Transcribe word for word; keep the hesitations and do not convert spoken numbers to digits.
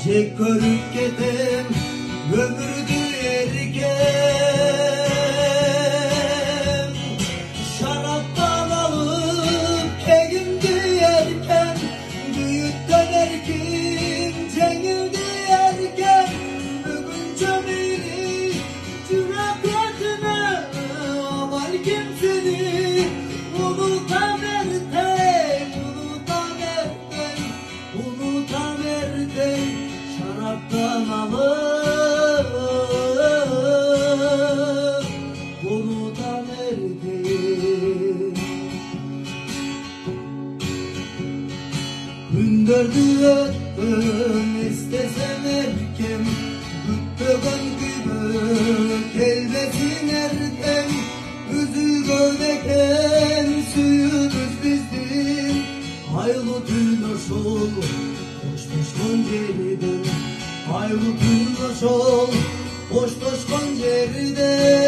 çek körük ketem ömürdü erken şaraptan alıp kegindi yerken büyükten erkin cengildi yerken bugün cömili cüretine amal kimseni unutam erten unutam erten unutam erten şaraptan alıp unutam erten gündürdü öttüm istesem erken güttüğün gibi kelbesin erken üzü gördeken suyunuz bizim haylı tüylüş ol hoş hoş konceriden haylı tüylüş ol hoş hoş konceriden